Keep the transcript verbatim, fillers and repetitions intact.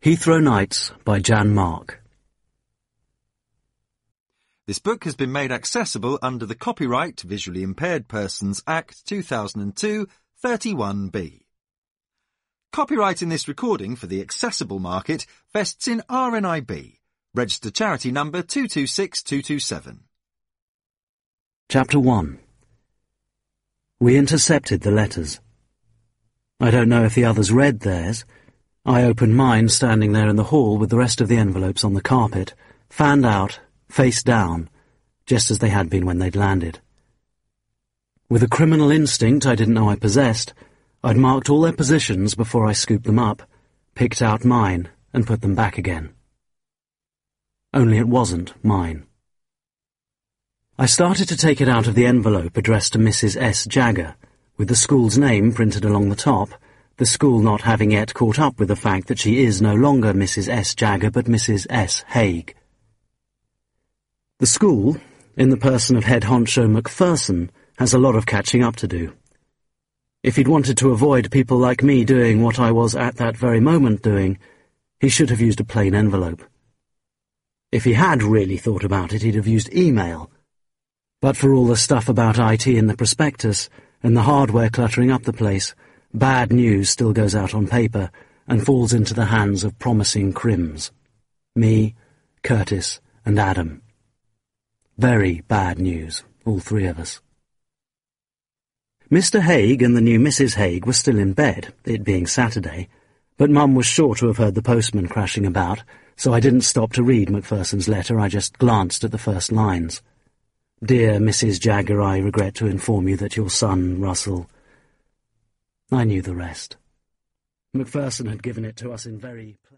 Heathrow Nights by Jan Mark. This book has been made accessible under the Copyright Visually Impaired Persons Act two thousand two, thirty-one B. Copyright in this recording for the accessible market vests in R N I B, registered charity number two two six two two seven. Chapter one. We intercepted the letters. I don't know if the others read theirs. I opened mine standing there in the hall with the rest of the envelopes on the carpet, fanned out, face down, just as they had been when they'd landed. With a criminal instinct I didn't know I possessed, I'd marked all their positions before I scooped them up, picked out mine, and put them back again. Only it wasn't mine. I started to take it out of the envelope addressed to Missus S. Jagger, with the school's name printed along the top, the school not having yet caught up with the fact that she is no longer Missus S. Jagger but Missus S. Haig. The school, in the person of head honcho Macpherson, has a lot of catching up to do. If he'd wanted to avoid people like me doing what I was at that very moment doing, he should have used a plain envelope. If he had really thought about it, he'd have used email. But for all the stuff about I T in the prospectus and the hardware cluttering up the place, bad news still goes out on paper and falls into the hands of promising crims. Me, Curtis, and Adam. Very bad news, all three of us. Mister Haig and the new Missus Haig were still in bed, it being Saturday, but Mum was sure to have heard the postman crashing about, so I didn't stop to read Macpherson's letter, I just glanced at the first lines. Dear Missus Jagger, I regret to inform you that your son, Russell... I knew the rest. Macpherson had given it to us in very...